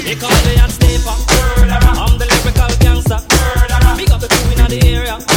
They call me a sniper. I'm the lyrical gangster. Big up the crew in the area.